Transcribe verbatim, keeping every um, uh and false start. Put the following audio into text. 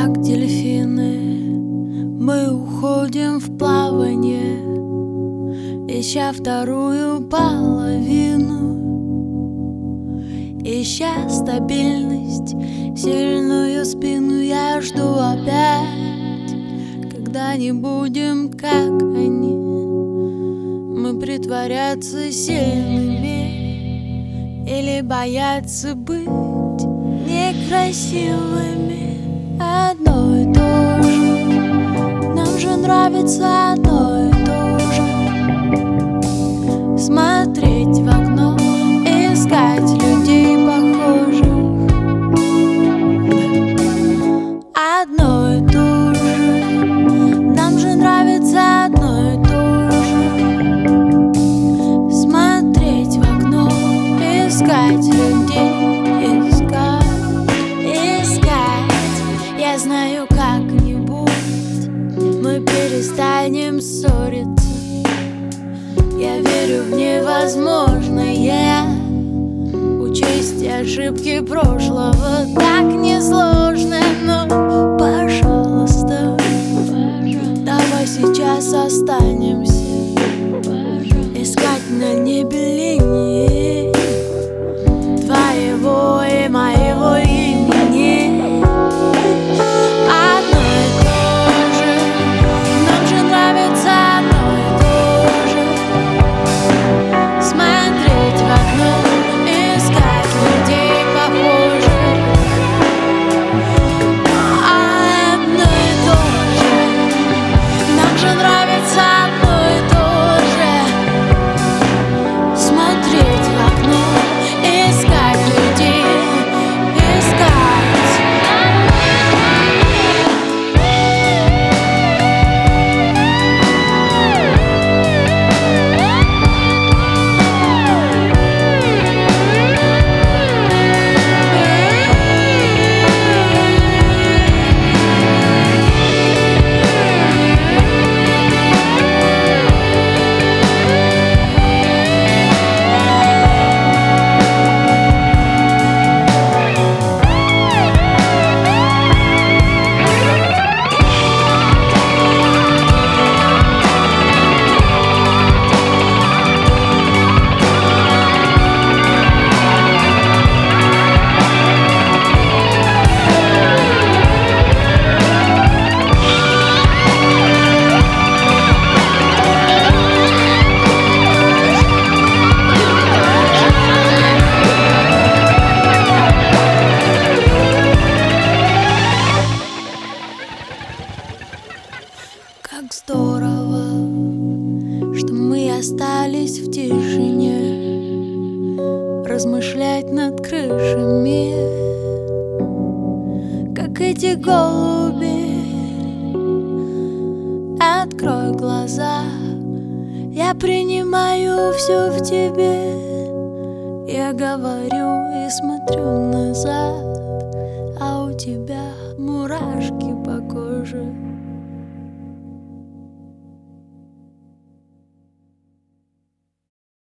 Как дельфины мы уходим в плавание, ища вторую половину, ища стабильность, сильную спину. Я жду опять, когда не будем, как они, мы притворяться сильными или бояться быть некрасивыми. Одно и то же, нам же нравится одно и то же. Смотреть в окно, искать людей похожих. Одно и то же, нам же нравится одно и то же. Смотреть в окно, искать людей. Я знаю, как-нибудь мы перестанем ссориться. Я верю в невозможное, учесть ошибки прошлого так несложно. Но, пожалуйста, давай сейчас останемся, искать на небе линии твоего и моего имени. Как здорово, что мы остались в тишине, размышлять над крышами, как эти голуби. Открой глаза, я принимаю все в тебе. Я говорю и смотрю назад, а у тебя мурашки по коже.